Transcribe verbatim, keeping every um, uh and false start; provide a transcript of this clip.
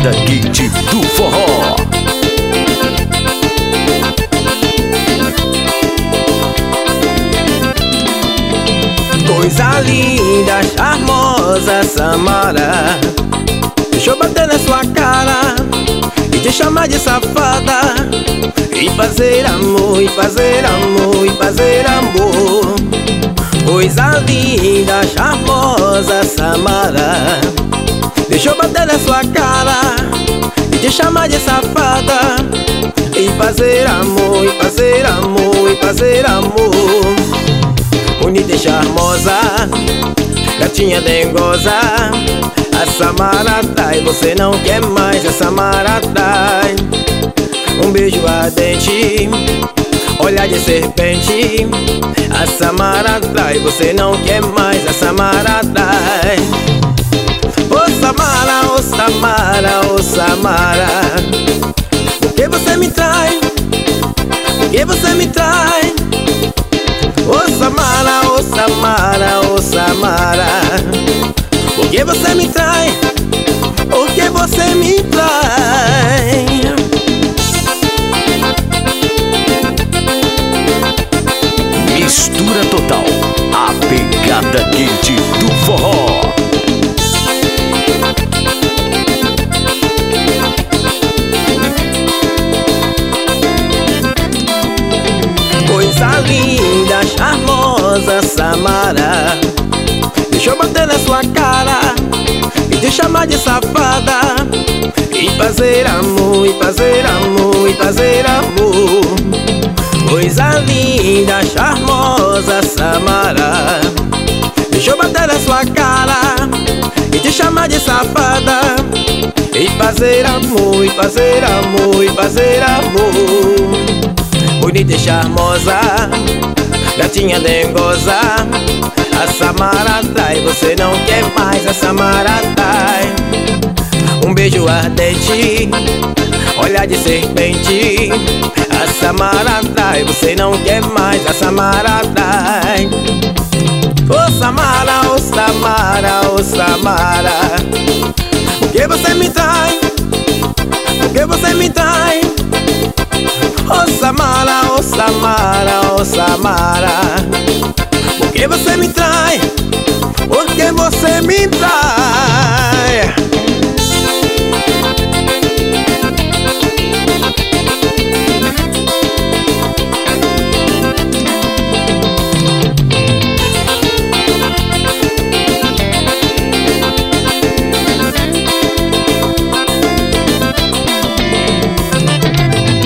pegada quente do forró. Coisa linda, charmosa, Samara, deixa eu bater na sua cara e te chamar de safada, e fazer amor, e fazer amor, e fazer amor. Coisa linda, charmosa, Samara, deixa eu bater na sua cara e te chamar de safada, e fazer amor, e fazer amor, e fazer amor. Bonita e charmosa, gatinha dengosa, a Samara trai, você não quer mais, a Samara trai. Um beijo ardente, olhar de serpente, a Samara trai, você não quer mais, a Samara trai. Ô Samara, ô Samara, ô Samara, por que você me trai? Por que você me trai? Ô Samara, ô Samara, ô Samara, por que você me trai? Por que você me trai? Mistura total, a pegada quente do forró. Coisa linda, charmosa, Samara, deixa eu bater na sua cara e te chamar de safada, e fazer amor, e fazer amor, e fazer amor. Coisa linda, charmosa, Samara, deixa eu bater na sua cara e te chamar de safada, e fazer amor, e fazer amor, e fazer amor. Bonita e charmosa, gatinha dengosa, a Samara trai, você não quer mais, a Samara trai. Um beijo ardente, olhar de serpente, a Samara trai, você não quer mais, a Samara trai. Ô Samara, ô Samara, ô Samara, por que você me trai? Por que você me trai? Ô Samara, ô Samara, ô Samara, por que você me trai? Por que você me trai?